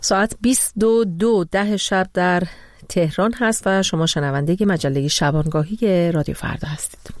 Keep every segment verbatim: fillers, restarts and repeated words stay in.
ساعت بیست و دو ده شب در تهران هست و شما شنونده مجله شبانگاهی رادیو فردا هستید.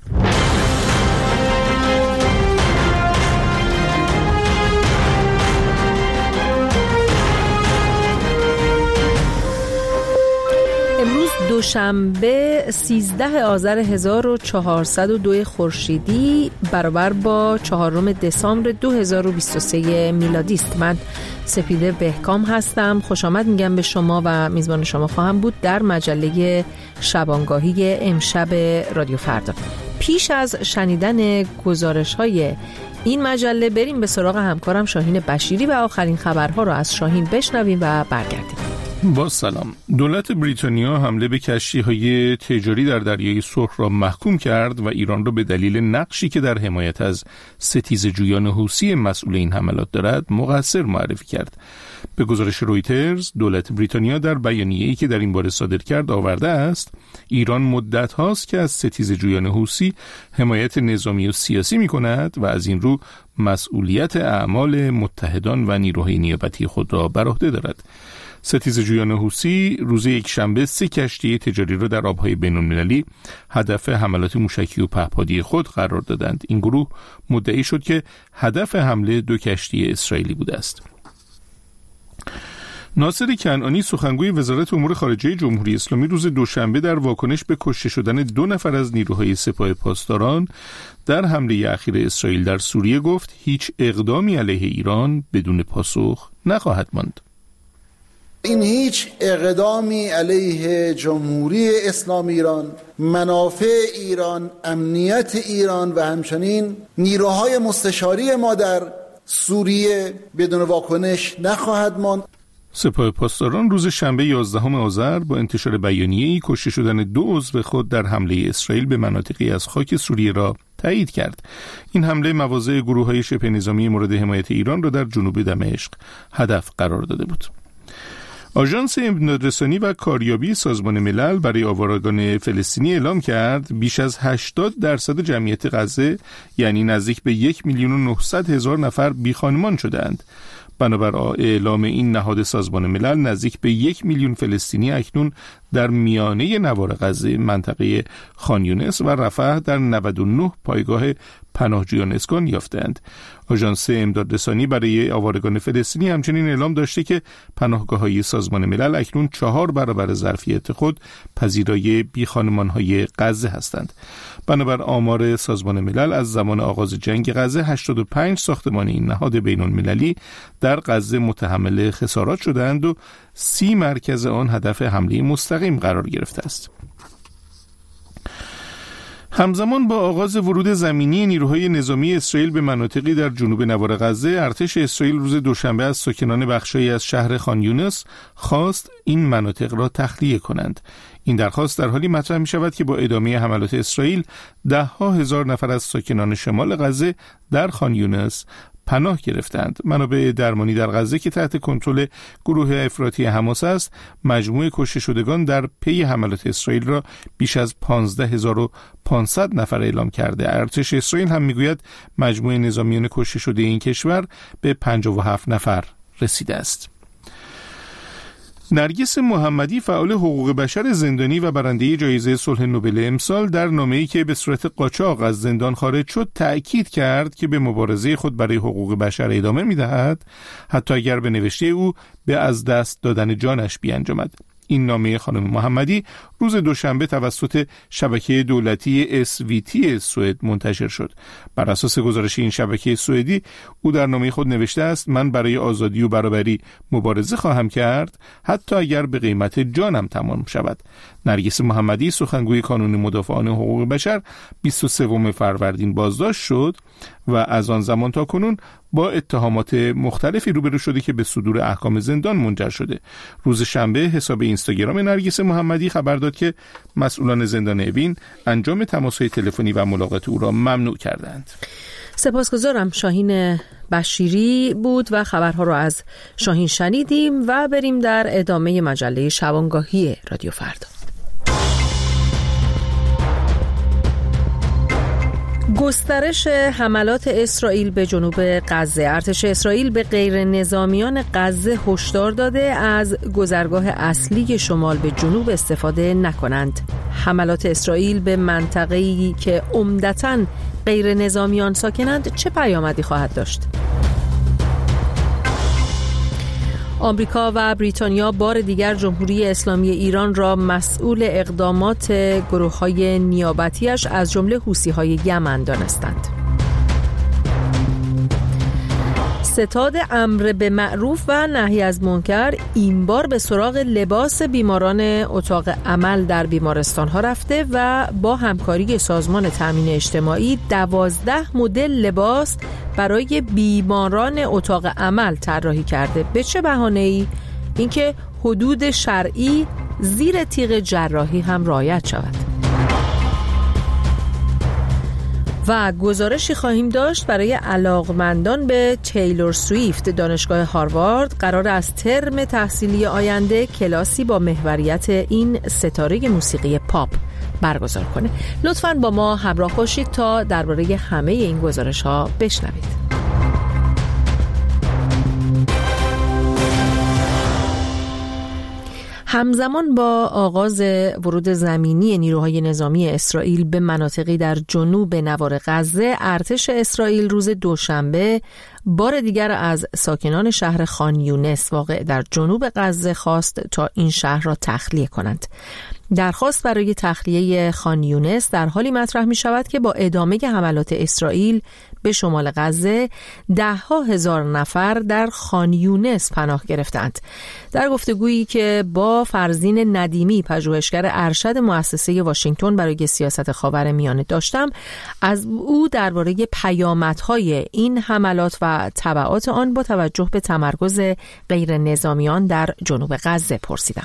امروز دوشنبه سیزده آذر هزار و چهارصد و دو خورشیدی برابر با چهارم دسامبر دو هزار و بیست و سه میلادی است. من سپیده بهکام هستم. خوش آمد میگم به شما و میزبان شما خواهم بود در مجله شبانگاهی امشب رادیو فردا. پیش از شنیدن گزارش‌های این مجله بریم به سراغ همکارم شاهین بشیری و آخرین خبرها رو از شاهین بشنویم و برگردیم. با سلام. دولت بریتانیا حمله به کشتی‌های تجاری در دریای سرخ را محکوم کرد و ایران را به دلیل نقشی که در حمایت از ستیزجویان حوثی مسئول این حملات دارد مقصر معرفی کرد. به گزارش رویترز، دولت بریتانیا در بیانیه‌ای که در این باره صادر کرد آورده است ایران مدت هاست که از ستیزجویان حوثی حمایت نظامی و سیاسی می‌کند و از این رو مسئولیت اعمال متحدان و نیروهای نیابتی خود را بر عهده دارد. ستیزجویان حوثی روز یکشنبه سه کشتی تجاری را در آبهای بین‌المللی هدف حملات موشکی و پهپادی خود قرار دادند. این گروه مدعی شد که هدف حمله دو کشتی اسرائیلی بوده است. ناصر کنعانی سخنگوی وزارت امور خارجه جمهوری اسلامی روز دوشنبه در واکنش به کشته شدن دو نفر از نیروهای سپاه پاسداران در حمله اخیر اسرائیل در سوریه گفت هیچ اقدامی علیه ایران بدون پاسخ نخواهد ماند. این هیچ اقدامی علیه جمهوری اسلامی ایران، منافع ایران، امنیت ایران و همچنین نیروهای مستشاری ما در سوریه بدون واکنش نخواهد ماند. سپاه پاسداران روز شنبه یازدهم آذر با انتشار بیانیه‌ای کشته شدن دو عضو خود در حمله اسرائیل به مناطقی از خاک سوریه را تایید کرد. این حمله مواضع گروه‌های شبه نظامی مورد حمایت ایران را در جنوب دمشق هدف قرار داده بود. آژانس امدادرسانی و کاریابی سازمان ملل برای آوارگان فلسطینی اعلام کرد بیش از هشتاد درصد جمعیت غزه یعنی نزدیک به یک میلیون و نهصد هزار نفر بیخانمان شدند. بنابر اعلام این نهاد سازمان ملل نزدیک به یک میلیون فلسطینی اکنون در میانه نوار غزه، منطقه خان یونس و رفح در نود و نه پایگاه پناهجویان اسکان یافتند. آژانس امدادرسانی برای آوارگان فلسطینی همچنین اعلام داشته که پناهگاه‌های سازمان ملل اکنون چهار برابر ظرفیت خود پذیرای بیخانمان‌های غزه هستند. بنابر آمار سازمان ملل از زمان آغاز جنگ غزه هشتاد و پنج ساختمان این نهاد بین‌المللی در غزه متحمل خسارات شدند و سی مرکز آن هدف حمله مستقیم قرار گرفته است. همزمان با آغاز ورود زمینی نیروهای نظامی اسرائیل به مناطقی در جنوب نوار غزه، ارتش اسرائیل روز دوشنبه از ساکنان بخشی از شهر خان یونس خواست این مناطق را تخلیه کنند. این درخواست در حالی مطرح می شود که با ادامه حملات اسرائیل ده ها هزار نفر از ساکنان شمال غزه در خان یونس پناه گرفتند. منابع درمانی در غزه که تحت کنترل گروه افراطی حماس است، مجموع کشته شدگان در پی حملات اسرائیل را بیش از پانزده هزار و پانصد نفر اعلام کرده. ارتش اسرائیل هم میگوید مجموع نظامیان کشته شده این کشور به پنجاه و هفت نفر رسیده است. نرگس محمدی فعال حقوق بشر زندانی و برنده جایزه صلح نوبل امسال در نامه‌ای که به صورت قاچاق از زندان خارج شد تأکید کرد که به مبارزه خود برای حقوق بشر ادامه می‌دهد حتی اگر به نوشته او به از دست دادن جانش بیانجامد. این نامه خانم محمدی روز دوشنبه توسط شبکه دولتی اس وی تی سوئد منتشر شد. بر اساس گزارش این شبکه سوئدی او در نامه خود نوشته است من برای آزادی و برابری مبارزه خواهم کرد حتی اگر به قیمت جانم تمام شود. نرگس محمدی سخنگوی کانون مدافعان حقوق بشر بیست و سوم فروردین بازداشت شد و از آن زمان تا کنون با اتهامات مختلفی روبرو شده که به صدور احکام زندان منجر شده. روز شنبه حساب اینستاگرام نرگس محمدی خبر داد که مسئولان زندان اوین انجام تماس‌های تلفنی و ملاقات او را ممنوع کردند. سپاسگزارم. شاهین بشیری بود و خبرها را از شاهین شنیدیم و بریم در ادامه مجله شبانگاهی رادیو فردا. گسترش حملات اسرائیل به جنوب غزه. ارتش اسرائیل به غیر نظامیان غزه هشدار داده از گذرگاه اصلی شمال به جنوب استفاده نکنند. حملات اسرائیل به منطقه‌ای که عمدتاً غیر نظامیان ساکنند چه پیامدی خواهد داشت؟ آمریکا و بریتانیا بار دیگر جمهوری اسلامی ایران را مسئول اقدامات گروه‌های نیابتی‌اش از جمله حوثی‌های یمن دانستند. ستاد امر به معروف و نهی از منکر این بار به سراغ لباس بیماران اتاق عمل در بیمارستان‌ها رفته و با همکاری سازمان تامین اجتماعی دوازده مدل لباس برای بیماران اتاق عمل طراحی کرده. به چه بهانه‌ای؟ اینکه حدود شرعی زیر تیغ جراحی هم رعایت شود. و گزارشی خواهیم داشت برای علاقمندان به تیلور سویفت. دانشگاه هاروارد قرار از ترم تحصیلی آینده کلاسی با محوریت این ستاره موسیقی پاپ برگزار کنه. لطفاً با ما همراه باشید تا درباره همه این گزارش‌ها بشنوید. همزمان با آغاز ورود زمینی نیروهای نظامی اسرائیل به مناطقی در جنوب نوار غزه، ارتش اسرائیل روز دوشنبه بار دیگر از ساکنان شهر خان یونس واقع در جنوب غزه خواست تا این شهر را تخلیه کنند. درخواست برای تخلیه خان یونس در حالی مطرح می شود که با ادامه حملات اسرائیل به شمال غزه ده ها هزار نفر در خان یونس پناه گرفتند. در گفتگویی که با فرزین ندیمی پژوهشگر ارشد مؤسسه واشنگتن برای سیاست خاورمیانه داشتم، از او درباره پیامدهای این حملات و تبعات آن با توجه به تمرکز غیر نظامیان در جنوب غزه پرسیدم.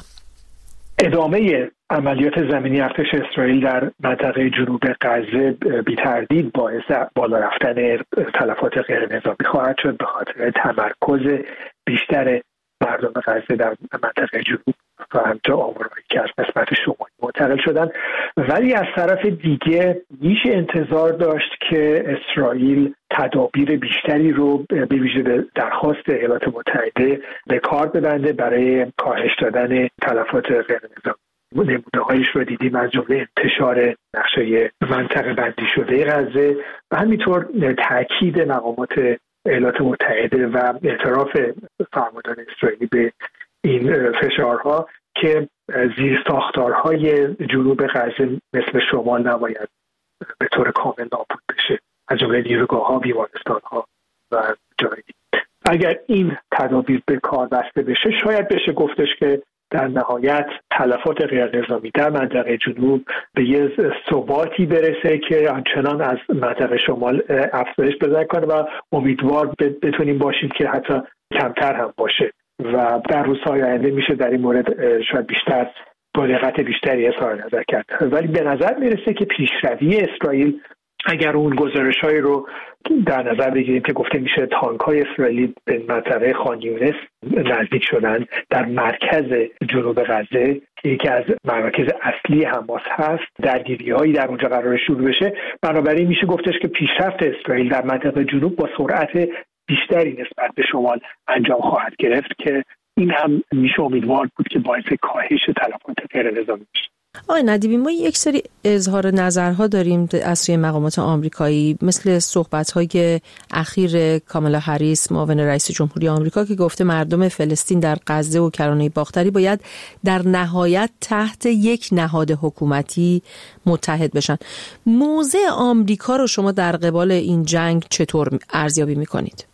ادامه عملیات زمینی ارتش اسرائیل در منطقه جنوب غزه بی تردید باعث بالا رفتن تلفات غیر نظامی خواهد شد، به خاطر تمرکز بیشتر مردم غزه در منطقه جنوب و همچنین آمارهایی که از قسمت شمالی منتقل شدن. ولی از طرف دیگه میشه انتظار داشت که اسرائیل تدابیر بیشتری رو به ویژه به درخواست ایالات متحده به کار ببنده برای کاهش دادن تلفات غیر نظامی. نمونه‌هایش رو دیدیم، از جمله انتشار نقشه منطقه بندی شده غزه و همینطور تاکید مقامات ایالات متحده و اعتراف فرماندهان اسرائیلی به این فشارها که زیر ساختارهای جنوب غزه مثل شمال نباید به طور کامل نابود بشه، از جمله نیروگاه‌ها، بیمارستان‌ها و جایی. اگر این تدابیر به کار بسته بشه، شاید بشه گفتش که در نهایت تلفات غیر نظامی در منطقه جنوب به یه ثباتی برسه که آنچنان از منطقه شمال افزایش پیدا کنه و امیدوار بتونیم باشیم که حتی کمتر هم باشه و در روزهای آینده میشه در این مورد شاید بیشتر با دقت بیشتری اظهار نظر کرد. ولی به نظر میرسه که پیشروی اسرائیل، اگر اون گزارش‌هایی رو در نظر بگیریم که گفته میشه تانک‌های اسرائیلی به منطقه خان یونس نزدیک شدن در مرکز جنوب غزه، یکی از مراکز اصلی حماس هست، درگیری‌هایی در اونجا قرار شروع بشه، بنابراین میشه گفتش که پیشرفت اسرائیل در منطقه جنوب با سرعت بیشتری نسبت به شمال انجام خواهد گرفت که این هم میشه امیدوار بود که باعث کاهش تلفات غیر نظامی بشه. آقای ندیمی، ما یک سری اظهار نظرها داریم از سوی مقامات آمریکایی، مثل صحبت‌های اخیر کامالا هریس معاون رئیس جمهوری آمریکا که گفته مردم فلسطین در غزه و کرانه باختری باید در نهایت تحت یک نهاد حکومتی متحد بشن. موضع آمریکا رو شما در قبال این جنگ چطور ارزیابی می‌کنید؟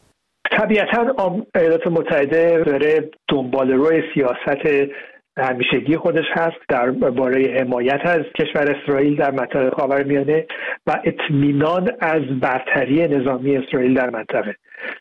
طبیعتاً ایالات متحده داره دنبال روی سیاست همیشگی خودش هست در باره حمایت از کشور اسرائیل در منطقه خاورمیانه و اطمینان از برتری نظامی اسرائیل در منطقه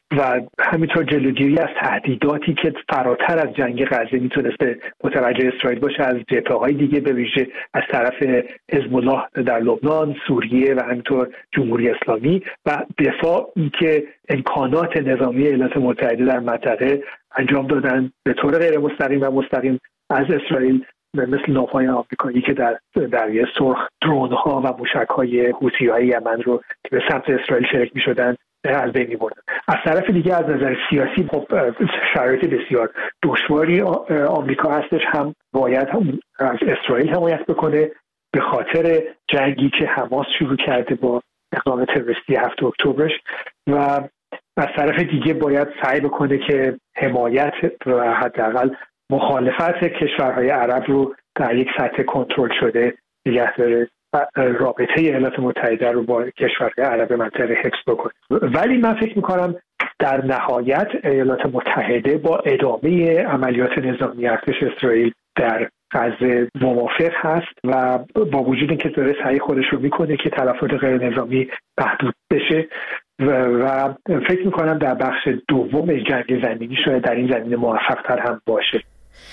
و همینطور جلوگیری از تهدیداتی که فراتر از جنگ غزه میتونسته متوجه اسرائیل باشه از جبهه‌های دیگه، به ویژه از طرف حزب الله در لبنان، سوریه و همینطور جمهوری اسلامی و دفاعی که امکانات نظامی ایالات متحده در منطقه انجام دادن به طور غیر مستقیم و مستقیم از اسرائیل مثل ناوهای آمریکایی که در دریای سرخ درون‌ها و موشک‌های حوثی‌های یمن رو که به سمت اسرائیل شلیک می‌شدن از بین می‌بردن. از طرف دیگه از نظر سیاسی خب شرایط بسیار دشواری آمریکا هستش، هم باید هم از اسرائیل حمایت بکنه به خاطر جنگی که حماس شروع کرده با اقدام تروریستی هفتم اکتبرش، و از طرف دیگه باید سعی بکنه که حمایت و حداقل مخالفت کشورهای عرب رو در یک سطح کنترل شده نگه داره، رابطه ایالات متحده رو با کشورهای عرب منطقه حفظ بکنه. ولی من فکر میکنم در نهایت ایالات متحده با ادامه عملیات نظامی ارتش اسرائیل در غزه موافق هست و با وجود اینکه داره سعی خودش رو میکنه که تلفات غیر نظامی محدود بشه و, و فکر میکنم در بخش دوم جنگ زمینی شاید در این زمینه موفق‌تر هم باشه.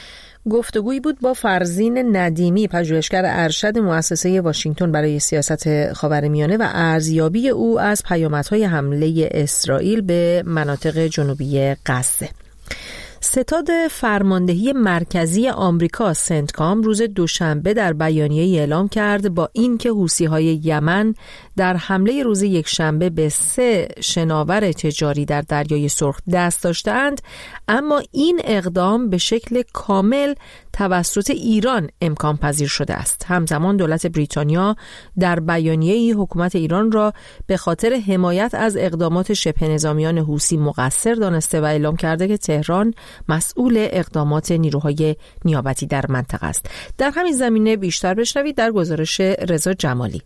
گفتگویی بود با فرزین ندیمی، پژوهشگر ارشد مؤسسه واشنگتن برای سیاست خاورمیانه و ارزیابی او از پیامدهای حمله اسرائیل به مناطق جنوبی غزه. ستاد فرماندهی مرکزی آمریکا سنتکام روز دوشنبه در بیانیه‌ای اعلام کرد با اینکه حوثی‌های یمن در حمله روز یکشنبه به سه شناور تجاری در دریای سرخ دست داشتند، اما این اقدام به شکل کامل توسط ایران امکان پذیر شده است. همزمان دولت بریتانیا در بیانیه‌ای حکومت ایران را به خاطر حمایت از اقدامات شبه نظامیان حوثی مقصر دانسته و اعلام کرده که تهران مسئول اقدامات نیروهای نیابتی در منطقه است. در همین زمینه بیشتر بشنوید در گزارش رضا جمالی.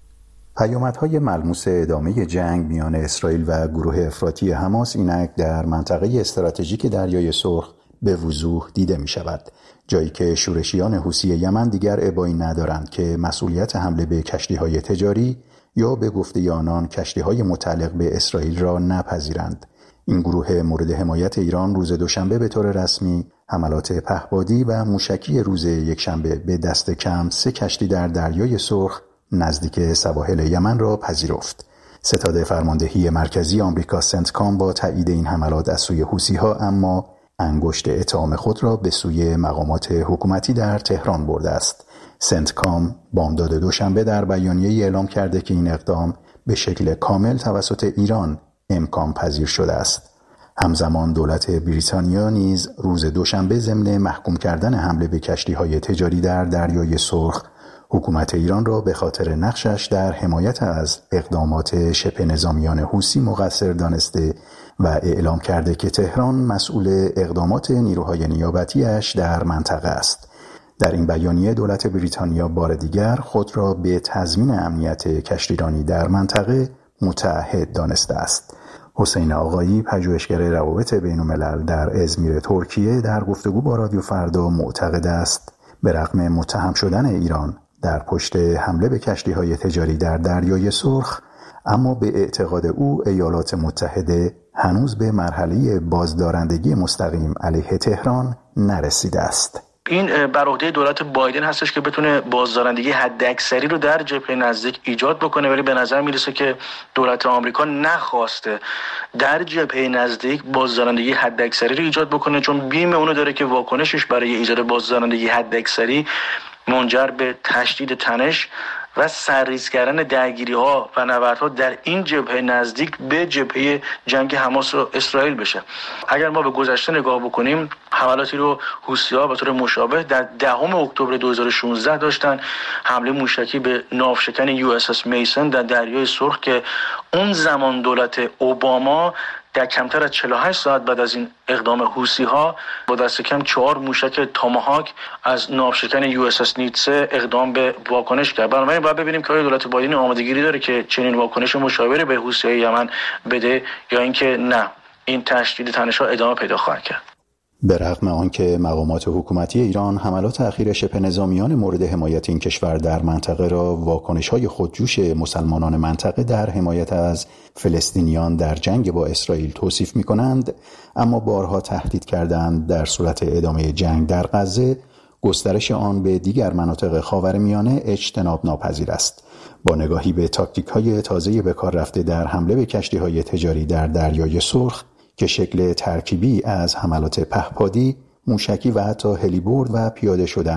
پیامدهای ملموس ادامه جنگ میان اسرائیل و گروه افراطی حماس اینک در منطقه استراتژیک دریای سرخ به وضوح دیده می شود، جایی که شورشیان حوثی یمن دیگر ابایی ندارند که مسئولیت حمله به کشتی‌های تجاری یا به گفته آنان کشتی‌های متعلق به اسرائیل را نپذیرند. این گروه مورد حمایت ایران روز دوشنبه به طور رسمی حملات پهپادی و موشکی روز یکشنبه به دست کم سه کشتی در دریای سرخ نزدیک سواحل یمن را پذیرفت. ستاد فرماندهی مرکزی آمریکا سنتکام با تایید این حملات از سوی حوثی‌ها اما انگشت اتهام خود را به سوی مقامات حکومتی در تهران برده است. سنتکام بامداد دوشنبه در بیانیه‌ای اعلام کرده که این اقدام به شکل کامل توسط ایران امکان پذیر شده است. همزمان دولت بریتانیا نیز روز دوشنبه ضمن محکوم کردن حمله به کشتی‌های تجاری در دریای سرخ حکومت ایران را به خاطر نقشش در حمایت از اقدامات شبه نظامیان حوثی مقصر دانسته و اعلام کرده که تهران مسئول اقدامات نیروهای نیابتی‌اش در منطقه است. در این بیانیه دولت بریتانیا بار دیگر خود را به تضمین امنیت کشتیرانی در منطقه متعهد دانسته است. حسین آقایی، پژوهشگر روابط بین‌الملل در ازمیر ترکیه، در گفتگو با رادیو فردا معتقد است به رغم متهم شدن ایران در پشت حمله به کشتی‌های تجاری در دریای سرخ، اما به اعتقاد او ایالات متحده هنوز به مرحله بازدارندگی مستقیم علیه تهران نرسیده است. این بر عهده دولت بایدن هستش که بتونه بازدارندگی حداکثری رو در جبهه نزدیک ایجاد بکنه، ولی به نظر میرسه که دولت آمریکا نخواسته در جبهه نزدیک بازدارندگی حداکثری رو ایجاد بکنه، چون بیم اونو داره که واکنشش برای ایجاد بازدارندگی حداکثری منجر به تشدید تنش و سرریز کردن درگیری‌ها و نبردها در این جبهه نزدیک به جبهه جنگ حماس و اسرائیل بشه. اگر ما به گذشته نگاه بکنیم، حملاتی رو حوثی‌ها به طور مشابه در دهم اکتبر دو هزار و شانزده داشتن، حمله موشکی به ناوشکن یو اس اس میسن در دریای سرخ که اون زمان دولت اوباما در کمتر از چهل و هشت ساعت بعد از این اقدام حوثی‌ها با دست کم چهار موشک تاماهاک از ناوشکن یو اس اس نیتسه اقدام به واکنش کرد. بنابراین باید ببینیم که آیا دولت بایدن آمادگیری داره که چنین واکنش مشابهی به حوثی‌های یمن بده یا اینکه نه، این تشدید تنش‌ها ادامه پیدا خواهد کرد. به رغم آنکه مقامات حکومتی ایران حملات اخیر شبه نظامیان مورد حمایت این کشور در منطقه را واکنش‌های خودجوش مسلمانان منطقه در حمایت از فلسطینیان در جنگ با اسرائیل توصیف می‌کنند، اما بارها تهدید کردند در صورت ادامه جنگ در غزه گسترش آن به دیگر مناطق خاورمیانه اجتناب ناپذیر است. با نگاهی به تاکتیک‌های تازه به کار رفته در حمله به کشتی‌های تجاری در دریای سرخ که شکل ترکیبی از حملات پهپادی، موشکی و حتی هلیبرد و پیاده شدن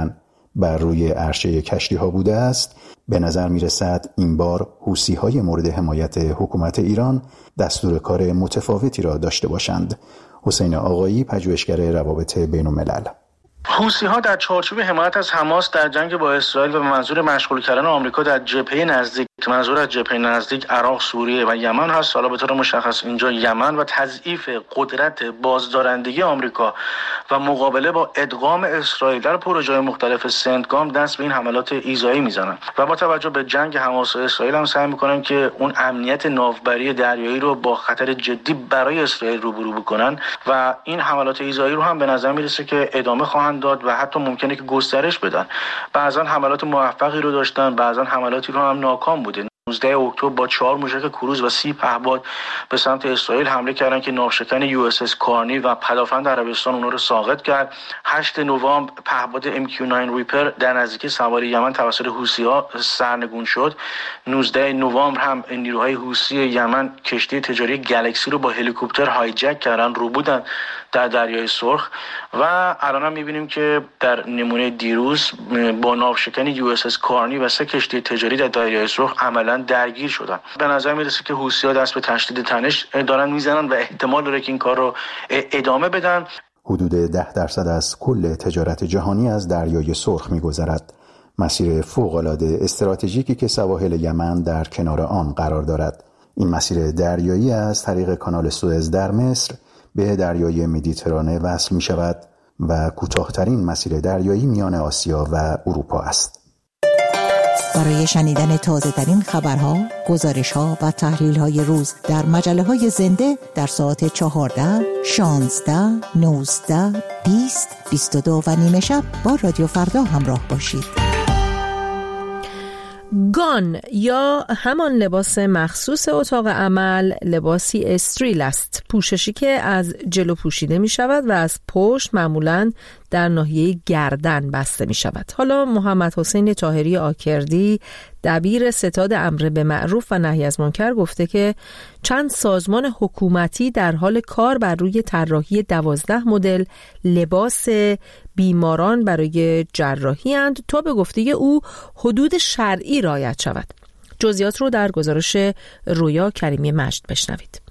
بر روی عرشه کشتی ها بوده است، به نظر می رسد این بار حوثی های مورد حمایت حکومت ایران دستور کار متفاوتی را داشته باشند. حسین آقایی، پژوهشگر روابط بین الملل. حوثی‌ها در چارچوب حمایت از حماس در جنگ با اسرائیل و به منظور مشغول کردن آمریکا در جبهه نزدیک، منظور از جبهه نزدیک عراق، سوریه و یمن هست. حالا به طور مشخص اینجا یمن و تضعیف قدرت بازدارندگی آمریکا و مقابله با ادغام اسرائیل در پروژه‌های مختلف سنتگام دست به این حملات ایذایی میزنن و با توجه به جنگ حماس و اسرائیل هم سعی میکنن که اون امنیت ناوبری دریایی رو با خطر جدی برای اسرائیل روبرو بکنن و این حملات ایذایی رو هم به نظر میرسه که ادامه خواهند داد و حتی ممکنه که گسترش بدن. بعضا حملات موفقی رو داشتن، بعضا حملاتی رو هم ناکام بوده. نوزده اکتبر با چهار موشک کروز و سی پهپاد به سمت اسرائیل حمله کردن که ناوشکن یو اس اس کارنی و پدافند عربستان اونها رو ساقط کرد. هشت نوامبر پهپاد ام کیو نه ریپر در نزدیکی سواری یمن توسط حوثی‌ها سرنگون شد. نوزده نوامبر هم نیروهای حوثی یمن کشتی تجاری گلکسی رو با هلیکوپتر هایجک کردن، رو بودن در دریای سرخ و الان هم می‌بینیم که در نمونه دیروز با ناوشکن یو اس اس کارنی و سه کشتی تجاری در دریای سرخ عملاً درگیر شدن. به نظر میرسه که حوثی‌ها دست به تشدید تنش دارن میزنن و احتمال داره که این کار رو ادامه بدن. حدود ده درصد از کل تجارت جهانی از دریای سرخ میگذرد، مسیر فوق‌العاده استراتژیکی که سواحل یمن در کنار آن قرار دارد. این مسیر دریایی از طریق کانال سوئز در مصر به دریای مدیترانه وصل می شود و کوتاه‌ترین مسیر دریایی میان آسیا و اروپا است. برای شنیدن تازه‌ترین خبرها، گزارش‌ها و تحلیل‌های روز در مجله‌های زنده در ساعت چهارده، شانزده، نوزده، بیست، بیست و دو و نیمه شب با رادیو فردا همراه باشید. گان یا همان لباس مخصوص اتاق عمل لباسی استریل است، پوششی که از جلو پوشیده می شود و از پشت معمولاً در ناحیه گردن بسته می شود. حالا محمد حسین طاهری آکردی، دبیر ستاد امر به معروف و نهی از منکر، گفته که چند سازمان حکومتی در حال کار بر روی طراحی دوازده مدل لباس بیماران برای جراحی اند تا به گفته او حدود شرعی رعایت شود. جزئیات رو در گزارش رویا کریمی مجد بشنوید.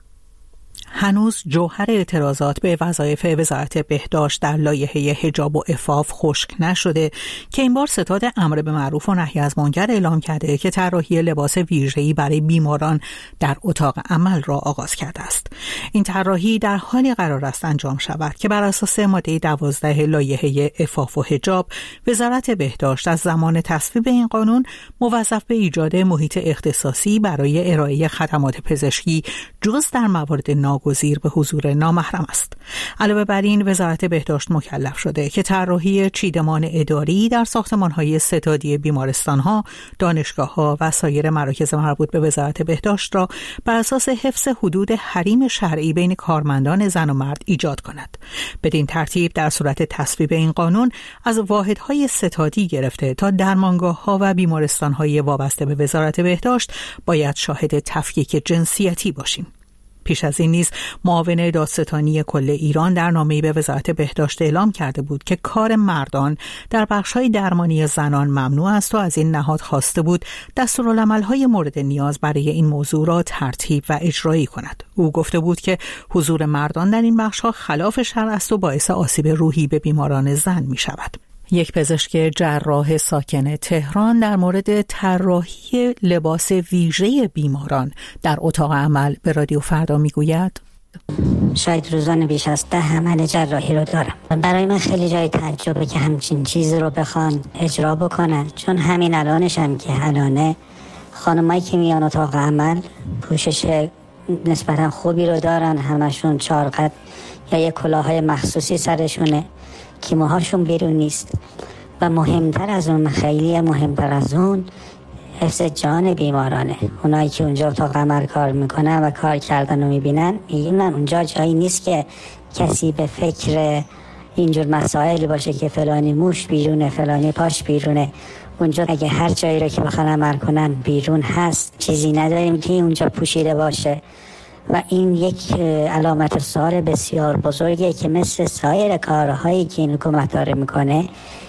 هنوز جوهر اعتراضات به وظایف وزارت بهداشت در لایحه حجاب و عفاف خشک نشده که این بار ستاد امر به معروف و نهی از منکر اعلام کرده که طراحی لباس ویژه‌ای برای بیماران در اتاق عمل را آغاز کرده است. این طراحی در حالی قرار است انجام شود که بر اساس ماده دوازده لایحه عفاف و حجاب وزارت بهداشت از زمان تصویب این قانون موظف به ایجاد محیط اختصاصی برای ارائه خدمات پزشکی جز در موارد ناگزیر به حضور نامحرم است. علاوه بر این وزارت بهداشت مکلف شده که طراحی چیدمان اداری در ساختمان‌های ستادی بیمارستان‌ها، دانشگاه‌ها و سایر مراکز مربوط به وزارت بهداشت را بر اساس حفظ حدود حریم شرعی بین کارمندان زن و مرد ایجاد کند. بدین ترتیب در صورت تصویب این قانون از واحدهای ستادی گرفته تا درمانگاه‌ها و بیمارستان‌های وابسته به وزارت بهداشت باید شاهد تفکیک جنسیتی باشیم. پیش از این نیز معاون دادستانی کل ایران در نامه‌ای به وزارت بهداشت اعلام کرده بود که کار مردان در بخش‌های درمانی زنان ممنوع است و از این نهاد خواسته بود دستورالعمل‌های مورد نیاز برای این موضوع را ترتیب و اجرایی کند. او گفته بود که حضور مردان در این بخش‌ها خلاف شرع است و باعث آسیب روحی به بیماران زن می‌شود. یک پزشک جراح ساکن تهران در مورد طراحی لباس ویژه بیماران در اتاق عمل به رادیو فردا میگوید: شاید روزانه بیش از ده عمل جراحی رو دارم. برای من خیلی جای تعجبه که همچین چیزی رو بخوان اجرا بکنن، چون همین الانش هم که الانه خانمایی که میان اتاق عمل پوشش نسبتا خوبی رو دارن، همشون چارقد یا یک کلاهای مخصوصی سرشونه که موهاشون بیرون نیست و مهمتر از اون، خیلی مهمتر از اون، حفظ جان بیمارانه. اونایی که اونجا اتاق عمل کار میکنن و کار کردن رو میبینن میگن اونجا جایی نیست که کسی به فکر اینجور مسائل باشه که فلانی موش بیرونه، فلانی پاش بیرونه. اونجا اگه هر جایی رو که بخوان عمل کنن بیرون هست، چیزی نداریم که اونجا پوشیده باشه و این یک علامت سوال بسیار بزرگه که مثل سایر کارهایی که این حکومت داره میکنه،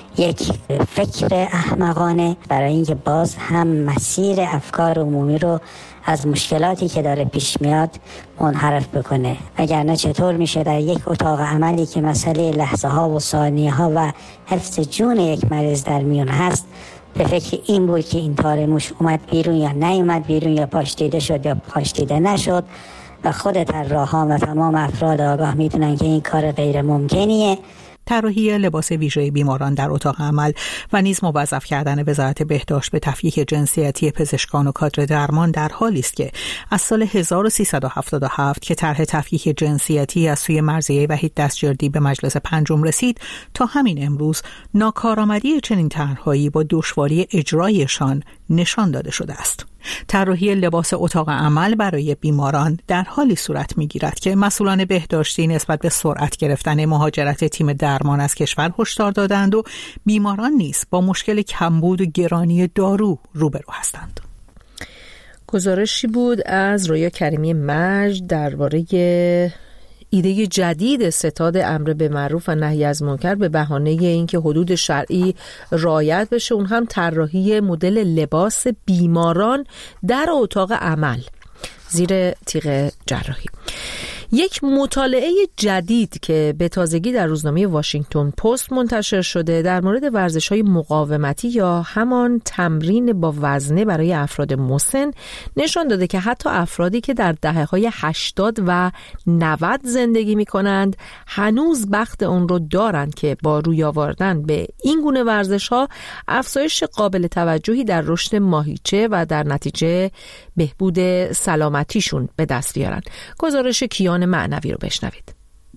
یک فکر احمقانه برای اینکه باز هم مسیر افکار عمومی رو از مشکلاتی که داره پیش میاد منحرف بکنه. وگرنه چطور میشه در یک اتاق عملی که مسئله لحظه ها و ثانیه ها و حفظ جون یک مریض در میون هست به فکر این بود که این تار موش اومد بیرون یا نیومد بیرون یا پاش دیده شد یا پاش دیده نشد، و خود طراحان و تمام افراد آگاه میدونن که این کار غیر ممکنیه. طراحی لباس ویژه بیماران در اتاق عمل و نیز موظف کردن وزارت بهداشت به تفکیک جنسیتی پزشکان و کادر درمان در حالی است که از سال هزار و سیصد و هفتاد و هفت که طرح تفکیک جنسیتی از سوی مرضیه وحید دستجردی به مجلس پنجم رسید تا همین امروز ناکارآمدی چنین طرح‌هایی با دشواری اجرایشان نشان داده شده است. طراحی لباس اتاق عمل برای بیماران در حالی صورت می‌گیرد که مسئولان بهداشتی نسبت به سرعت گرفتن مهاجرت تیم درمان از کشور هشدار دادند و بیماران نیز با مشکل کمبود و گرانی دارو روبرو هستند. گزارشی بود از رویا کریمی مجد درباره ایده جدید ستاد امر به معروف و نهی از منکر به بهانه اینکه حدود شرعی رعایت بشه، اون هم طراحی مدل لباس بیماران در اتاق عمل زیر تیغ جراحی. یک مطالعه جدید که به تازگی در روزنامه واشنگتن پست منتشر شده در مورد ورزش‌های مقاومتی یا همان تمرین با وزنه برای افراد مسن نشان داده که حتی افرادی که در دهه‌های هشتاد و نود زندگی می‌کنند هنوز بخت اون رو دارند که با روی آوردن به این گونه ورزش‌ها افزایش قابل توجهی در رشد ماهیچه و در نتیجه بهبود سلامتیشون به دست بیارن. گزارش کیان معنوی رو بشنوید.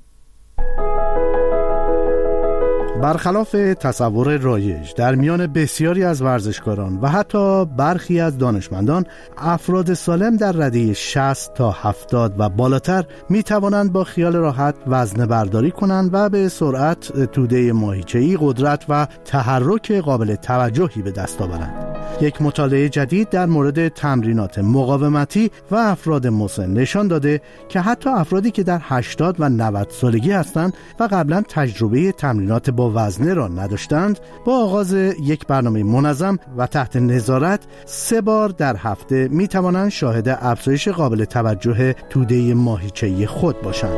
برخلاف تصور رایج در میان بسیاری از ورزشکاران و حتی برخی از دانشمندان، افراد سالم در رده شصت تا هفتاد و بالاتر می توانند با خیال راحت وزنه برداری کنند و به سرعت توده ماهیچه‌ای، قدرت و تحرک قابل توجهی به دست آورند. یک مطالعه جدید در مورد تمرینات مقاومتی و افراد مسن نشان داده که حتی افرادی که در هشتاد و نود سالگی هستند و قبلا تجربه تمرینات با وزنه را نداشتند، با آغاز یک برنامه منظم و تحت نظارت سه بار در هفته می توانند شاهد افزایش قابل توجه توده ماهیچه‌ای خود باشند.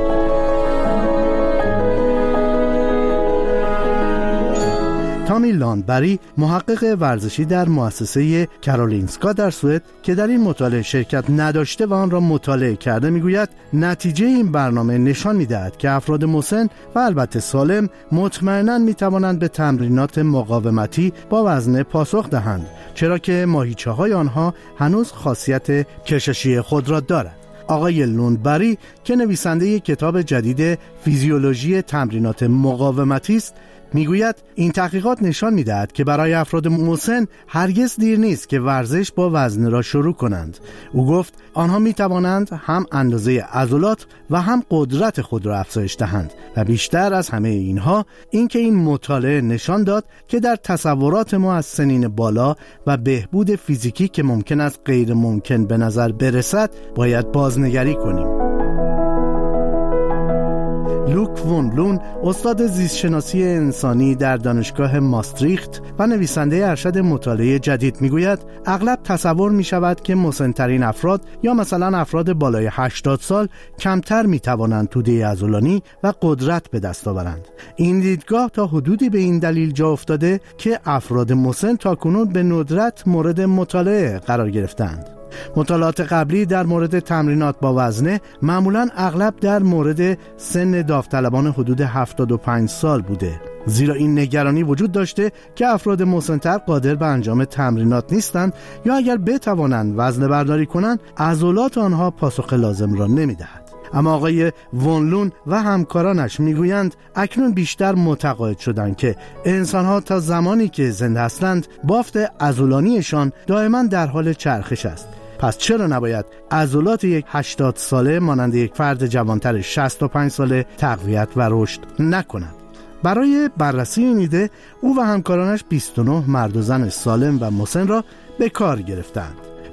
تامی لاندبری، محقق ورزشی در مؤسسه کارولینسکا در سوئد که در این مطالعه شرکت نداشته و آن را مطالعه کرده، میگوید نتیجه این برنامه نشان می‌دهد که افراد مسن و البته سالم مطمئناً می‌توانند به تمرینات مقاومتی با وزنه پاسخ دهند، چرا که ماهیچه‌های آنها هنوز خاصیت کششی خود را دارد. آقای لوندبری که نویسنده کتاب جدید فیزیولوژی تمرینات مقاومتی است، میگوید این تحقیقات نشان میدهد که برای افراد مسن هرگز دیر نیست که ورزش با وزنه را شروع کنند. او گفت آنها می توانند هم اندازه عضلات و هم قدرت خود را افزایش دهند و بیشتر از همه اینها اینکه این مطالعه نشان داد که در تصورات ما از سنین بالا و بهبود فیزیکی که ممکن است غیر ممکن به نظر برسد باید بازنگری کنیم. لوک وون لون، استاد زیستشناسی انسانی در دانشگاه ماستریخت و نویسنده ارشد مطالعه جدید، میگوید اغلب تصور می شود که مسن‌ترین افراد یا مثلا افراد بالای هشتاد سال کمتر می توانند توده عضلانی و قدرت به دست آورند. این دیدگاه تا حدودی به این دلیل جا افتاده که افراد مسن تاکنون به ندرت مورد مطالعه قرار گرفتند. مطالعات قبلی در مورد تمرینات با وزنه معمولاً اغلب در مورد سن داوطلبان حدود هفتاد و پنج سال بوده، زیرا این نگرانی وجود داشته که افراد مسن‌تر قادر به انجام تمرینات نیستند یا اگر بتوانند وزنه برداری کنند عضلات آنها پاسخ لازم را نمی‌دهد. اما آقای وونلون و همکارانش میگویند اکنون بیشتر متقاعد شدند که انسان‌ها تا زمانی که زنده هستند بافت عضلانیشان دائما در حال چرخش است. پس چرا نباید عضلات یک هشتاد ساله مانند یک فرد جوانتر شصت و پنج ساله تقویت و رشد نکند؟ برای بررسی این ایده او و همکارانش بیست و نه مرد و زن سالم و مسن را به کار گرفتند.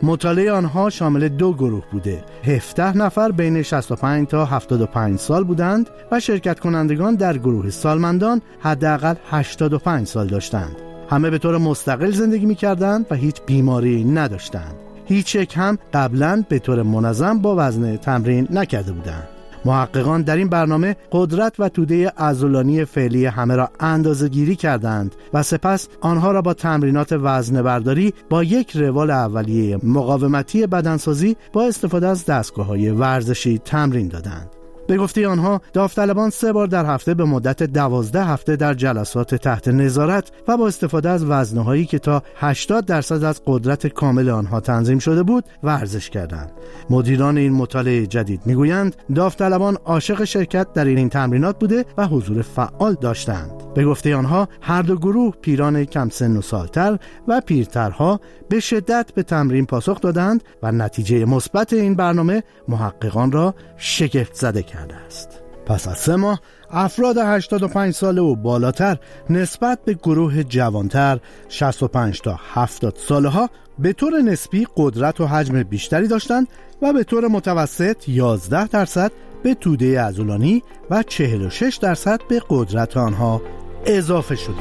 مطالعه آنها شامل دو گروه بوده. هفده نفر بین شصت و پنج تا هفتاد و پنج سال بودند و شرکت کنندگان در گروه سالمندان حداقل هشتاد و پنج سال داشتند. همه به طور مستقل زندگی می‌کردند و هیچ بیماری نداشتند. هیچ یک هم قبلاً به طور منظم با وزنه تمرین نکرده بودند. محققان در این برنامه قدرت و توده عضلانی فعلی همه را اندازه‌گیری کردند و سپس آنها را با تمرینات وزنه برداری با یک روال اولیه مقاومتی بدنسازی با استفاده از دستگاه‌های ورزشی تمرین دادند. به گفته آنها داوطلبان سه بار در هفته به مدت دوازده هفته در جلسات تحت نظارت و با استفاده از وزنهایی که تا هشتاد درصد از قدرت کامل آنها تنظیم شده بود ورزش کردند. مدیران این مطالعه جدید میگویند داوطلبان عاشق شرکت در این تمرینات بوده و حضور فعال داشتند. به گفته آنها هر دو گروه پیران کم سن و سالتر و پیرترها به شدت به تمرین پاسخ دادند و نتیجه مثبت این برنامه محققان را شگفت زده کرده است. پس از سه ماه افراد هشتاد و پنج ساله و بالاتر نسبت به گروه جوانتر شصت و پنج تا هفتاد ساله ها به طور نسبی قدرت و حجم بیشتری داشتند و به طور متوسط یازده درصد به توده عضلانی و چهل و شش درصد به قدرت آنها اضافه شده.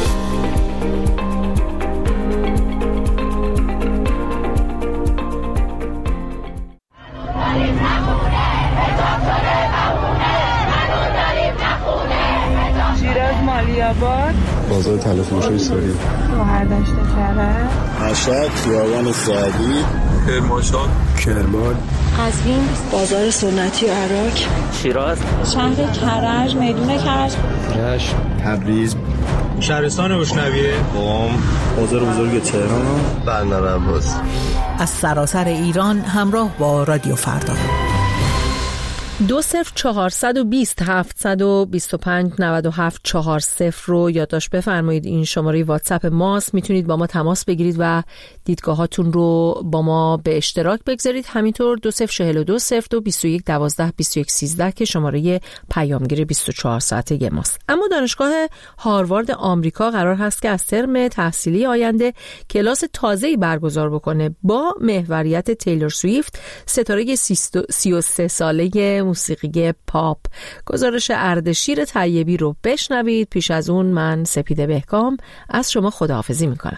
مالیاباد، بازار تلفروشی سوری، شهردشت کرج، مشهد، خیابان سعدی، کرمانشاه، کرمان، قزوین، بازار سنتی و عراق، شیراز، شهر کرج، میدون کرج، رشت، تبریز، شهرستان بوشنویه، قم، بازار بزرگ تهران، بندر عباس. از سراسر ایران همراه با رادیو فردا. دو صفر چهارصد و بیست هفتصد و بیست و پنج نود و هفت چهار صفر رو یادداشت بفرمایید. این شماره واتساپ ماست. میتونید با ما تماس بگیرید و دیدگاهاتون رو با ما به اشتراک بگذارید. همینطور دو صفر چهل و دو صفر دو بیست و یک دوازده بیست و یک سیزده که شماره پیامگیر بیست و چهار ساعته ماست. اما دانشگاه هاروارد آمریکا قرار هست که از ترم تحصیلی آینده کلاس تازه‌ای برگزار بکنه با محوریت تیلور سویفت، ستاره سی و سه ساله موسیقی پاپ. گزارش اردشیر طیبی رو بشنوید. پیش از اون من سپیده بهکام از شما خداحافظی میکنم.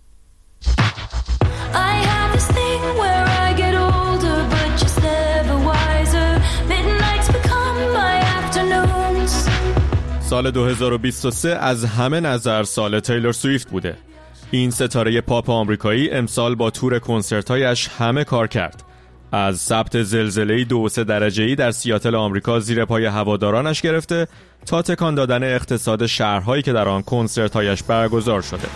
سال دو هزار و بیست و سه از همه نظر سال تیلور سویفت بوده. این ستاره پاپ آمریکایی امسال با تور کنسرت‌هایش همه کار کرد. از ثبت زلزله‌ای دو و سه درجه‌ای در سیاتل آمریکا زیر پای هوادارانش گرفته تا تکان دادن اقتصاد شهرهایی که در آن کنسرت‌هایش برگزار شده.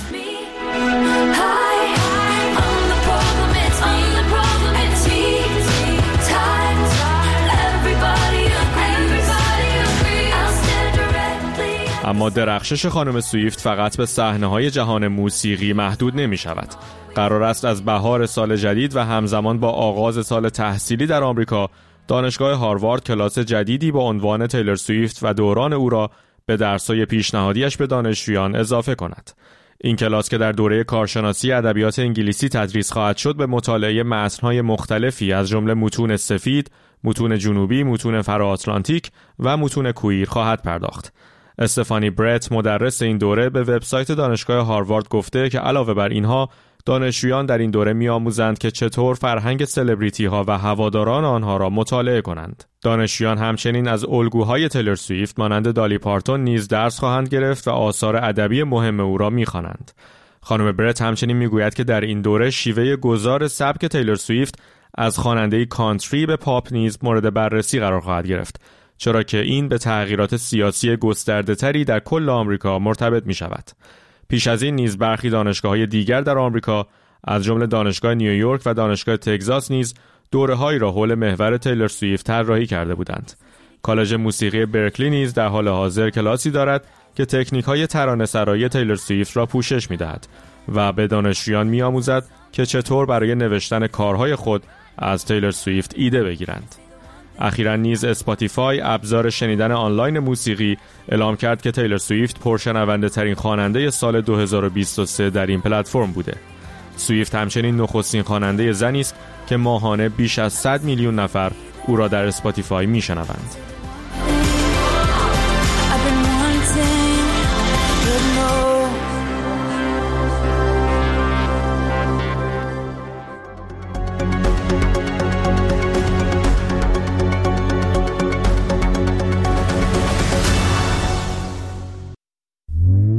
اما درخشش خانم سویفت فقط به صحنه‌های جهان موسیقی محدود نمی‌شود. قرار است از بهار سال جدید و همزمان با آغاز سال تحصیلی در آمریکا دانشگاه هاروارد کلاس جدیدی با عنوان تیلور سویفت و دوران او را به درس‌های پیشنهادیش به دانشجویان اضافه کند. این کلاس که در دوره کارشناسی ادبیات انگلیسی تدریس خواهد شد به مطالعه متن‌های مختلفی از جمله متون سفید، متون جنوبی، متون فرا-آتلانتیک و متون کویر خواهد پرداخت. استفانی برت مدرس این دوره به وبسایت دانشگاه هاروارد گفته که علاوه بر اینها دانشجویان در این دوره می‌آموزند که چطور فرهنگ سلبریتی ها و هواداران آنها را مطالعه کنند. دانشجویان همچنین از الگوهای تیلور سویفت مانند دالی پارتون نیز درس خواهند گرفت و آثار ادبی مهم او را می‌خوانند. خانم برت همچنین می‌گوید که در این دوره شیوه گذار سبک تیلور سویفت از خواننده کانتری به پاپ نیز مورد بررسی قرار خواهد گرفت، چرا که این به تغییرات سیاسی گسترده‌تری در کل آمریکا مرتبط می‌شود. پیش از این نیز برخی دانشگاه‌های دیگر در آمریکا از جمله دانشگاه نیویورک و دانشگاه تگزاس نیز دوره‌هایی را حول محور تیلور سویفت طراحی کرده بودند. کالج موسیقی برکلی نیز در حال حاضر کلاسی دارد که تکنیک‌های ترانه‌سرایی تیلور سویفت را پوشش می‌دهد و به دانشجویان می‌آموزد که چطور برای نوشتن کارهای خود از تیلور سویفت ایده بگیرند. اخیراً نیز اسپاتیفای، ابزار شنیدن آنلاین موسیقی، اعلام کرد که تیلور سویفت پرشنونده ترین خواننده سال دو هزار و بیست و سه در این پلتفرم بوده. سویفت همچنین نخستین خواننده زنی است که ماهانه بیش از صد میلیون نفر او را در اسپاتیفای میشنوند.